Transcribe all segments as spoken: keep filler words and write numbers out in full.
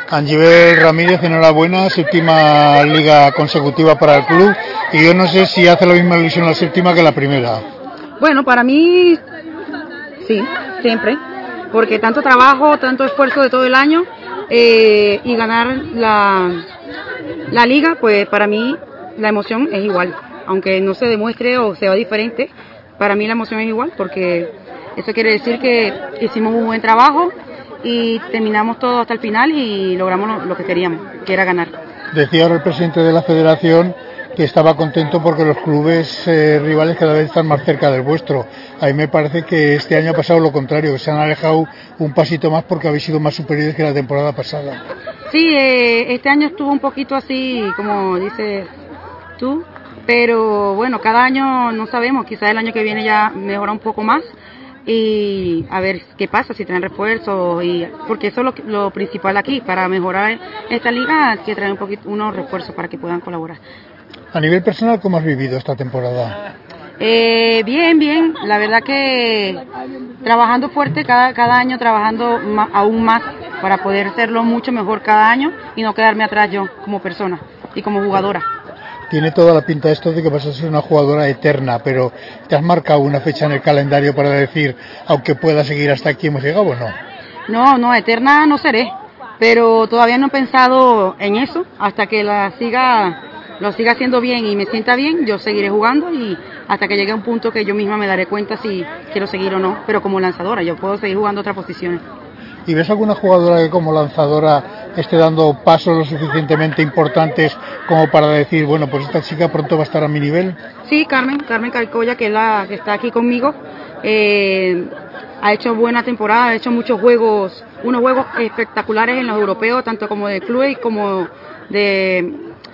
Angivel Ramírez, enhorabuena, séptima liga consecutiva para el club, y yo no sé si hace la misma ilusión la séptima que la primera. Bueno, para mí sí, siempre, porque tanto trabajo, tanto esfuerzo de todo el año eh, y ganar la, la liga, pues para mí la emoción es igual, aunque no se demuestre o sea diferente, para mí la emoción es igual, porque eso quiere decir que hicimos un buen trabajo y terminamos todo hasta el final y logramos lo, lo que queríamos, que era ganar. Decía ahora el presidente de la federación que estaba contento porque los clubes eh, rivales cada vez están más cerca del vuestro. A mí me parece que este año ha pasado lo contrario, que se han alejado un pasito más porque habéis sido más superiores que la temporada pasada. Sí, eh, este año estuvo un poquito así, como dices tú, pero bueno, cada año no sabemos, quizás el año que viene ya mejora un poco más. Y a ver qué pasa, si traen refuerzos, y porque eso es lo, lo principal aquí, para mejorar esta liga hay que traer un poquito, unos refuerzos para que puedan colaborar. A nivel personal, ¿cómo has vivido esta temporada? Eh, bien, bien, la verdad que trabajando fuerte, cada, cada año trabajando más, aún más para poder hacerlo mucho mejor cada año y no quedarme atrás yo como persona y como jugadora. Tiene toda la pinta esto de que vas a ser una jugadora eterna, pero ¿te has marcado una fecha en el calendario para decir, aunque pueda seguir hasta aquí hemos llegado o no? No, no, eterna no seré, pero todavía no he pensado en eso, hasta que la siga, lo siga haciendo bien y me sienta bien, yo seguiré jugando y hasta que llegue a un punto que yo misma me daré cuenta si quiero seguir o no, pero como lanzadora, yo puedo seguir jugando otras posiciones. ¿Y ves alguna jugadora que como lanzadora esté dando pasos lo suficientemente importantes como para decir, bueno, pues esta chica pronto va a estar a mi nivel? Sí, Carmen, Carmen Calcoya, que es la que está aquí conmigo, eh, ha hecho buena temporada, ha hecho muchos juegos, unos juegos espectaculares en los europeos, tanto como de clubes como de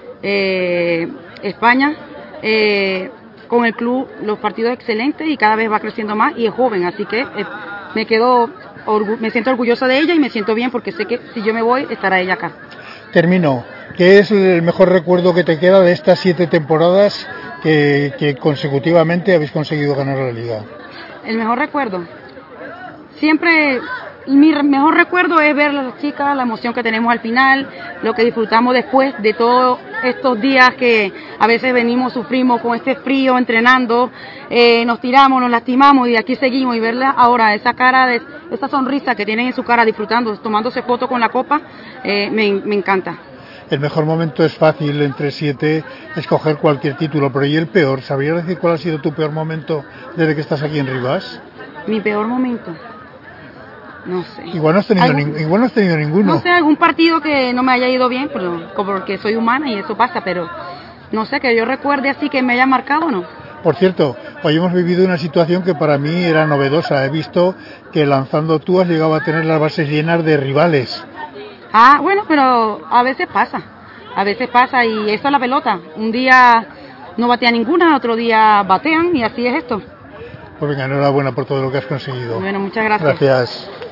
eh, España. Eh, con el club los partidos excelentes y cada vez va creciendo más y es joven, así que eh, me quedo me siento orgullosa de ella y me siento bien porque sé que si yo me voy estará ella acá. Termino. ¿Qué es el mejor recuerdo que te queda de estas siete temporadas que, que consecutivamente habéis conseguido ganar la liga? El mejor recuerdo, siempre mi mejor recuerdo es ver a las chicas, la emoción que tenemos al final, lo que disfrutamos después de todos estos días que a veces venimos, sufrimos con este frío, entrenando, eh, nos tiramos, nos lastimamos y aquí seguimos, y verlas ahora, esa cara, de, esa sonrisa que tienen en su cara disfrutando, tomándose fotos con la copa, eh, me, me encanta. El mejor momento es fácil, entre siete, escoger cualquier título, pero ¿y el peor? ¿Sabrías decir cuál ha sido tu peor momento desde que estás aquí en Rivas? Mi peor momento, no sé. Igual no has tenido, ni, igual no has tenido ninguno. No sé, algún partido que no me haya ido bien, pero, porque soy humana y eso pasa, pero no sé, que yo recuerde así que me haya marcado, ¿no? Por cierto, hoy hemos vivido una situación que para mí era novedosa. He visto que lanzando tú has llegado a tener las bases llenas de rivales. Ah, bueno, pero a veces pasa, a veces pasa y eso es la pelota. Un día no batea ninguna, otro día batean y así es esto. Pues venga, enhorabuena por todo lo que has conseguido. Bueno, muchas gracias. Gracias.